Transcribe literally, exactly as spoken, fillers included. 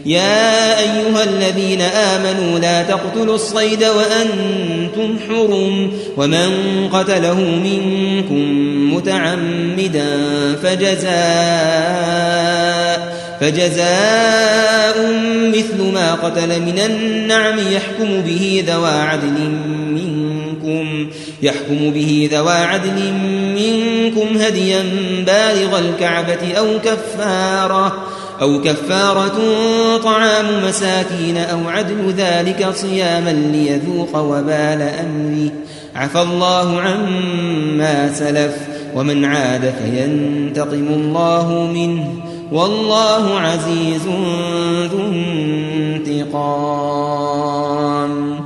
يا أيها الذين آمنوا لا تقتلوا الصيد وأنتم حرم ومن قتله منكم متعمدا فجزاء فجزاء مثل ما قتل من النعم يحكم به ذوى عدل منكم يحكم به ذوى عدل منكم هديا بالغ الكعبة أو كفارة أو كفارة طعام مساكين أو عدل ذلك صياما ليذوق وبال أمره عفى الله عما سلف ومن عاد فينتقم الله منه والله عزيز ذو انتقام.